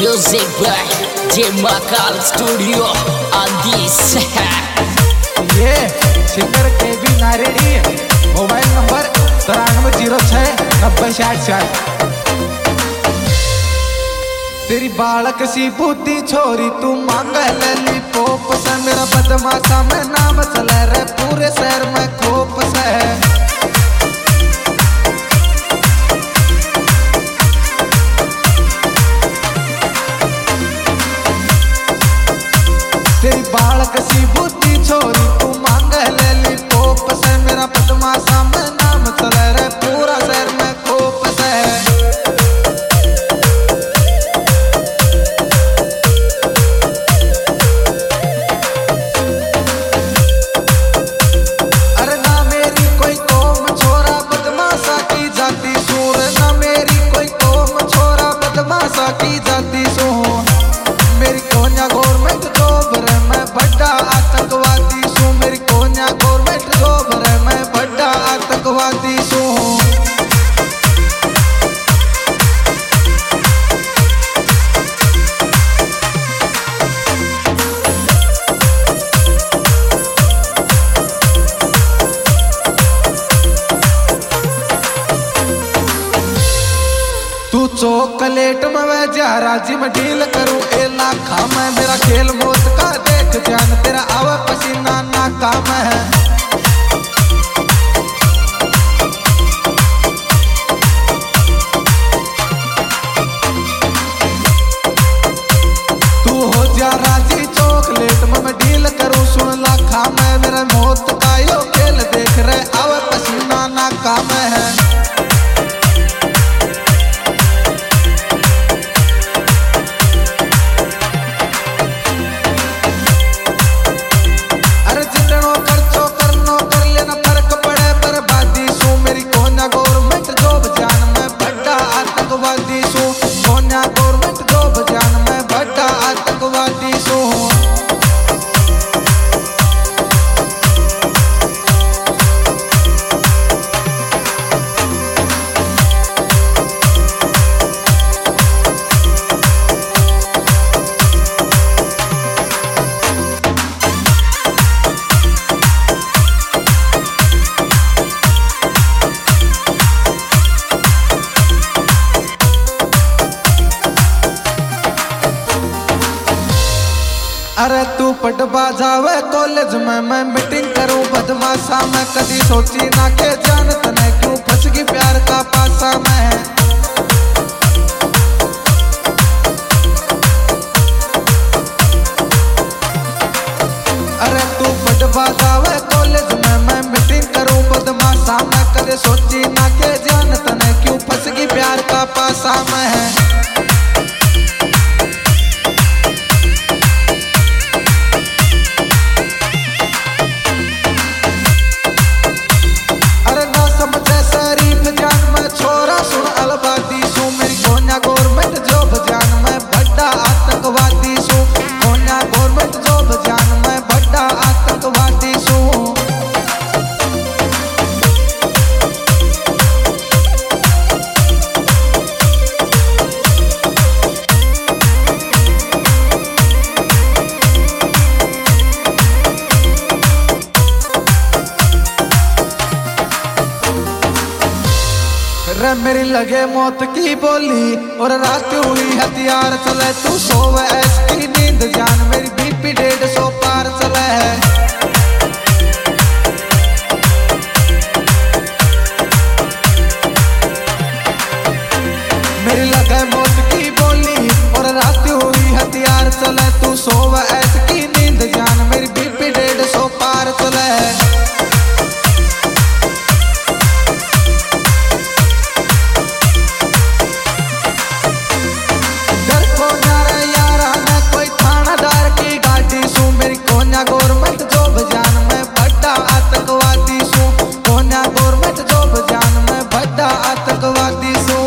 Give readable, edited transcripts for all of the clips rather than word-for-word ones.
Music by J Makal Studio on this. ये singer के भी नारेडी मोबाइल नंबर 93069066। तेरी बालक सी बुद्धि छोरी तू मांग लॉलीपॉप से, मेरा बदमाशा में नाम चले रे पूरे शहर में खोप से। तेरी बालक सी बुद्धि छोरी तू मांग लॉलीपॉप से, मेरा बदमाशा में नाम चले रे पूरा शहर में खोप से। अरे ना मेरी कोई कौम छोरा बदमाशा की जाती सूर, ना मेरी कोई कौम छोरा बदमाशा की जाती सू। मेरी कोन्या गवर्नमेंट जॉब रे मैं बड़ा आतंकवादी सू, मेरी कोन्या गवर्नमेंट जॉब रे मैं बड़ा आतंकवादी सू। तू चॉकलेट में वह जहराजी में डील करूं ए लाखा में, मेरा खेल मौत का देख जान तेरा आवा पसीना नाकाम है। तू हो जा राजी चॉकलेट में मैं डील करूं सुन लाखा में, मेरा मौत का यो खेल देख रहे आवा पसीना नाकाम है। अरे तू पटवा जावे कॉलेज में मैं मीटिंग करूं बदमाशा में, कदी सोची ना के जान तने क्यों फंस गई प्यार का पासा में। अरे तू पटवा जावे कॉलेज में मैं मीटिंग करूं बदमाशा में, कदी सोची ना के जान तने क्यों फंस गई प्यार का पासा में। रे मेरी लगे मौत की बोली और रात हुई हथियार चले, तू सोवे ऐस की नींद जान मेरी बीपी 150 पार चले। मेरी लगे मौत की बोली और रात हुई हथियार चले, तू सोवे ऐस की नींद जान मेरी बीपी 150 पार चले। गवर्नमेंट जॉब जान मैं बड़ा आतंकवादी सू, कोन्या गवर्नमेंट जॉब जान मैं बड़ा आतंकवादी सू।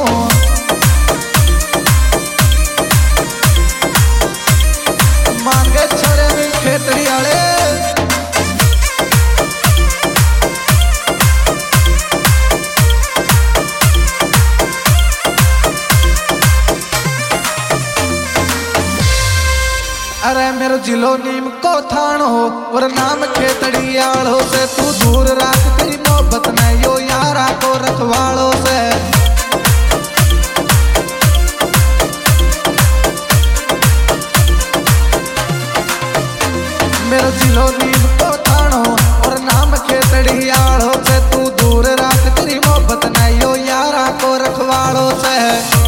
मेरो जिलो नीम को थानो और नाम खेतड़ियालो से तू दूर राख तेरी मोहब्बत में यो यारा को रखवालो से मेरो जिलो नीम को थानो और नाम खेतड़ियालो से तू दूर राख तेरी मोहब्बत में यो यारा को रखवालो से